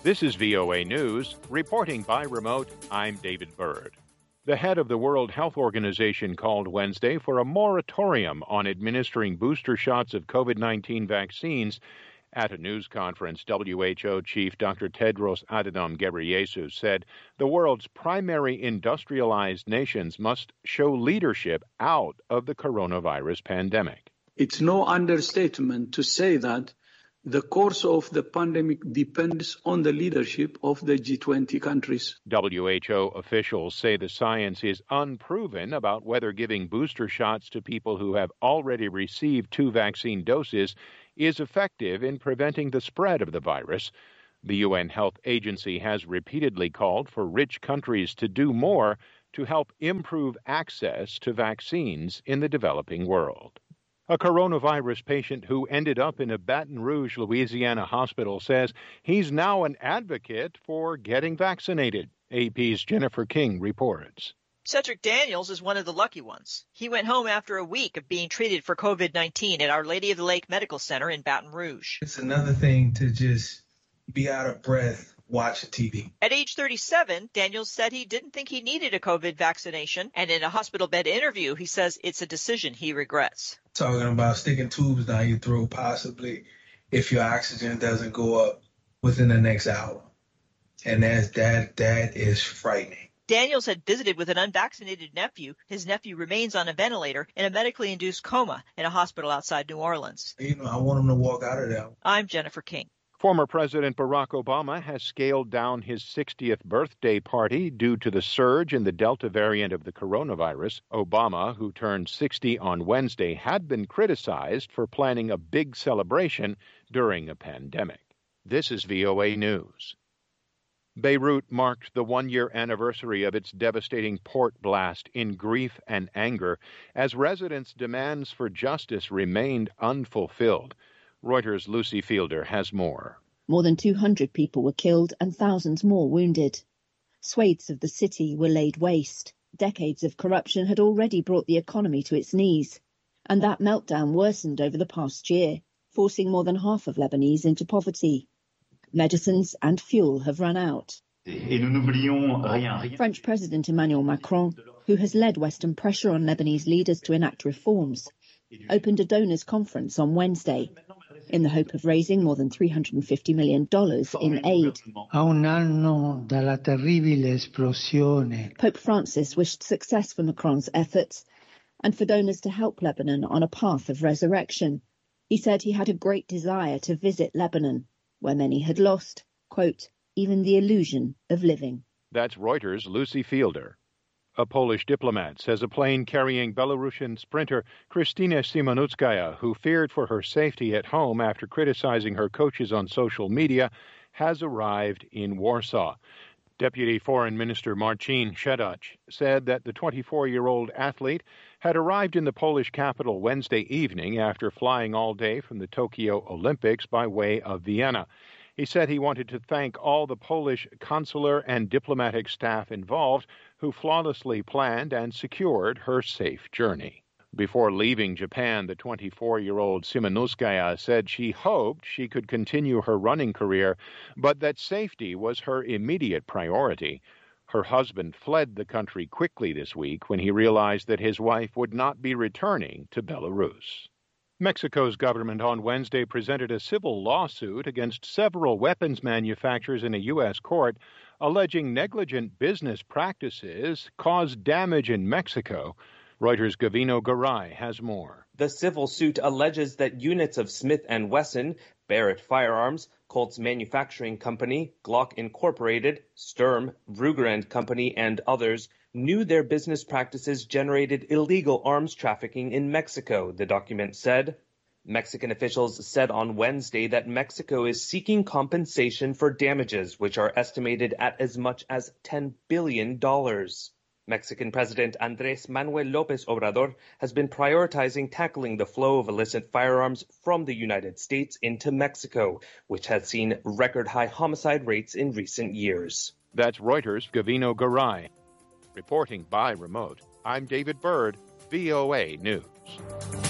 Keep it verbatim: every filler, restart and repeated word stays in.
This is V O A News. Reporting by remote, I'm David Byrd. The head of the World Health Organization called Wednesday for a moratorium on administering booster shots of COVID nineteen vaccines. At a news conference, W H O Chief Doctor Tedros Adhanom Ghebreyesus said the world's primary industrialized nations must show leadership out of the coronavirus pandemic. It's no understatement to say that the course of the pandemic depends on the leadership of the G twenty countries. W H O officials say the science is unproven about whether giving booster shots to people who have already received two vaccine doses is effective in preventing the spread of the virus. The U N Health Agency has repeatedly called for rich countries to do more to help improve access to vaccines in the developing world. A coronavirus patient who ended up in a Baton Rouge, Louisiana hospital says he's now an advocate for getting vaccinated. A P's Jennifer King reports. Cedric Daniels is one of the lucky ones. He went home after a week of being treated for COVID nineteen at Our Lady of the Lake Medical Center in Baton Rouge. It's another thing to just be out of breath watching T V. At age thirty-seven, Daniels said he didn't think he needed a COVID vaccination, and in a hospital bed interview, he says it's a decision he regrets. Talking about sticking tubes down your throat, possibly, if your oxygen doesn't go up within the next hour. And that's, that that is frightening. Daniels had visited with an unvaccinated nephew. His nephew remains on a ventilator in a medically induced coma in a hospital outside New Orleans. You know, I want him to walk out of there. I'm Jennifer King. Former President Barack Obama has scaled down his sixtieth birthday party due to the surge in the Delta variant of the coronavirus. Obama, who turned sixty on Wednesday, had been criticized for planning a big celebration during a pandemic. This is V O A News. Beirut marked the one-year anniversary of its devastating port blast in grief and anger as residents' demands for justice remained unfulfilled. Reuters' Lucy Fielder has more. More than two hundred people were killed and thousands more wounded. Swathes of the city were laid waste. Decades of corruption had already brought the economy to its knees, and that meltdown worsened over the past year, forcing more than half of Lebanese into poverty. Medicines and fuel have run out. French President Emmanuel Macron, who has led Western pressure on Lebanese leaders to enact reforms, opened a donors' conference on Wednesday in the hope of raising more than three hundred fifty million dollars in aid. Pope Francis wished success for Macron's efforts and for donors to help Lebanon on a path of resurrection. He said he had a great desire to visit Lebanon, where many had lost, quote, even the illusion of living. That's Reuters' Lucy Fielder. A Polish diplomat says a plane carrying Belarusian sprinter Krystyna Simonutskaya, who feared for her safety at home after criticizing her coaches on social media, has arrived in Warsaw. Deputy Foreign Minister Marcin Shedacz said that the twenty-four-year-old athlete had arrived in the Polish capital Wednesday evening after flying all day from the Tokyo Olympics by way of Vienna. He said he wanted to thank all the Polish consular and diplomatic staff involved who flawlessly planned and secured her safe journey. Before leaving Japan, the twenty-four-year-old Simonutskaya said she hoped she could continue her running career, but that safety was her immediate priority. Her husband fled the country quickly this week when he realized that his wife would not be returning to Belarus. Mexico's government on Wednesday presented a civil lawsuit against several weapons manufacturers in a U S court, alleging negligent business practices caused damage in Mexico. Reuters' Gavino Garay has more. The civil suit alleges that units of Smith and Wesson, Barrett Firearms, Colt's Manufacturing Company, Glock Incorporated, Sturm, Ruger and Company, and others knew their business practices generated illegal arms trafficking in Mexico, the document said. Mexican officials said on Wednesday that Mexico is seeking compensation for damages, which are estimated at as much as ten billion dollars. Mexican President Andrés Manuel López Obrador has been prioritizing tackling the flow of illicit firearms from the United States into Mexico, which has seen record-high homicide rates in recent years. That's Reuters' Gavino Garay. Reporting by remote, I'm David Byrd, V O A News.